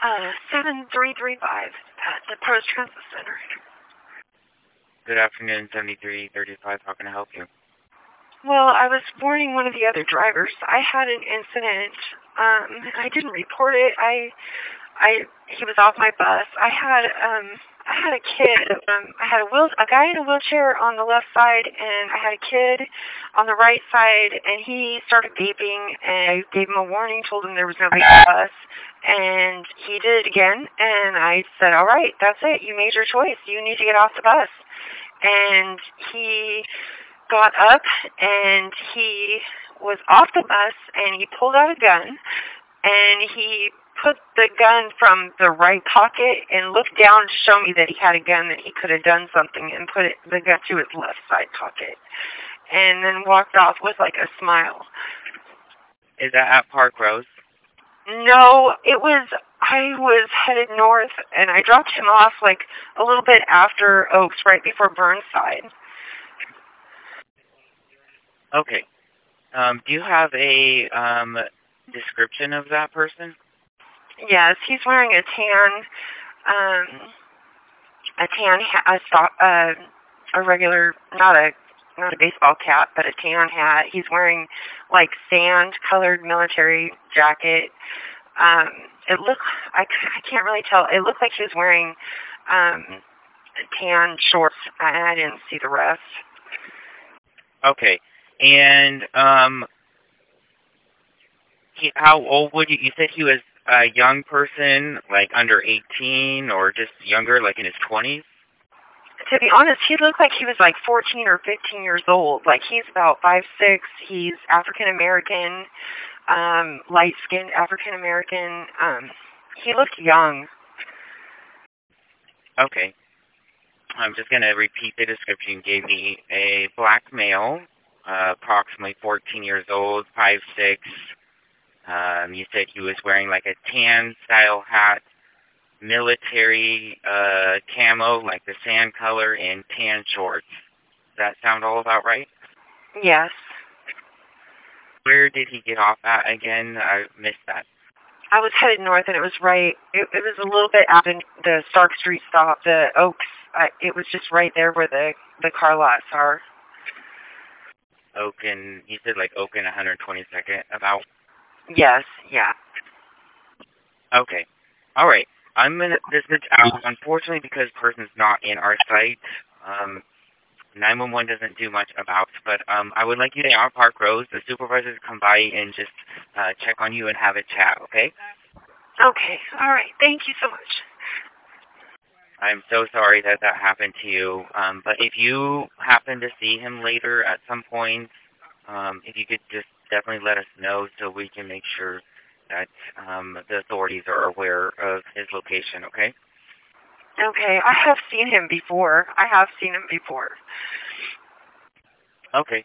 7335 at the Post Transit Center. Good afternoon, 7335. How can I help you? Well, I was warning one of the other drivers. I had an incident. I didn't report it. He was off my bus. I had a kid. I had a guy in a wheelchair on the left side, and I had a kid on the right side, and he started beeping, and I gave him a warning, told him there was nobody on the bus, and he did it again, and I said, all right, that's it. You made your choice. You need to get off the bus. And he got up, and he was off the bus, and he pulled out a gun, and he put the gun from the right pocket and looked down to show me that he had a gun, that he could have done something, and put the gun to his left side pocket, and then walked off with like a smile. Is that at Park Rose? No, I was headed north, and I dropped him off like a little bit after Oaks, right before Burnside. Okay. Do you have a description of that person? Yes, he's wearing a regular, not a baseball cap, but a tan hat. He's wearing like sand-colored military jacket. I can't really tell. It looked like he was wearing tan shorts, and I didn't see the rest. Okay. And how old would you said he was a young person, like under 18, or just younger, like in his 20s? To be honest, he looked like he was like 14 or 15 years old. Like, he's about 5'6". He's African-American, light-skinned African-American. He looked young. Okay. I'm just going to repeat the description. You gave me a black male, approximately 14 years old, 5'6". You said he was wearing like a tan-style hat, military camo, like the sand color, and tan shorts. Does that sound all about right? Yes. Where did he get off at again? I missed that. I was headed north, and it was right. It was a little bit out in the Stark Street stop, the Oaks. It was just right there where the car lots are. Oaken, you said like Oaken 122nd, about? Yes, yeah. Okay. All right. I'm going to dismiss out, unfortunately, because the person's not in our site. 911 doesn't do much about, but I would like you to stay on Park Rose. The supervisors come by and just check on you and have a chat, okay? Okay. All right. Thank you so much. I'm so sorry that happened to you. But if you happen to see him later at some point, if you could just definitely let us know so we can make sure that the authorities are aware of his location, okay? Okay. I have seen him before. Okay.